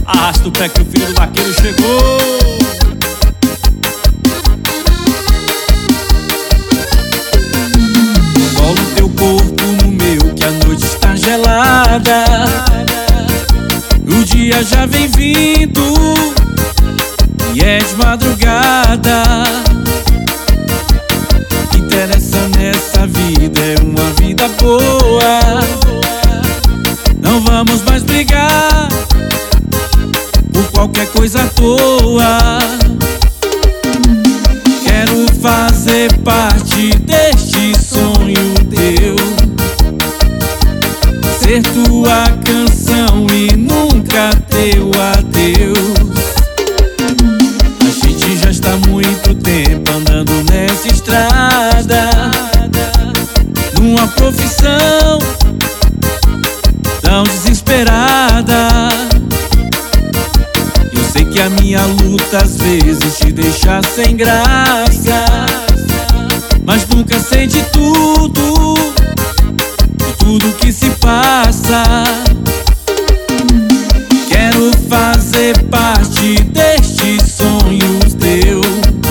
Arrasta o pé que o filho do vaqueiro chegou. Colo teu corpo no meu que a noite está gelada. O dia já vem vindo e é de madrugada. O que interessa nessa vida é uma vida boa. Não vamos mais brigar por qualquer coisa à toa. Quero fazer parte deste sonho teu, ser tua canção e nunca teu adeus. A gente já está há muito tempo andando nessa estrada, numa profissão tão desesperada. Eu sei que a minha luta às vezes te deixa sem graça, mas nunca sei de tudo que se passa. Quero fazer parte deste sonho teu,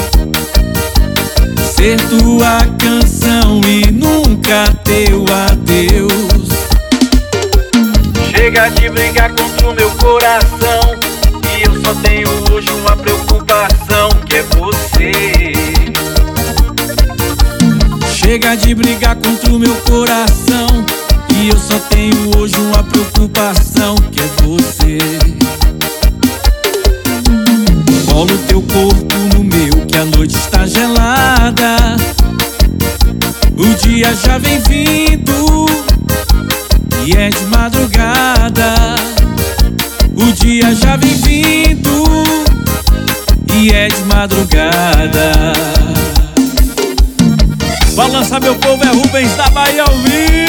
ser tua canção e nunca teu adeus. Chega de brigar contra o meu coração, e eu só tenho hoje uma preocupação, que é você. Chega de brigar contra o meu coração, e eu só tenho hoje uma preocupação, que é você. Colo teu corpo no meu que a noite está gelada. O dia já vem vindo e é de madrugada. O dia já vem vindo e é de madrugada. Balança meu povo, é Rubens da Bahia ao vivo.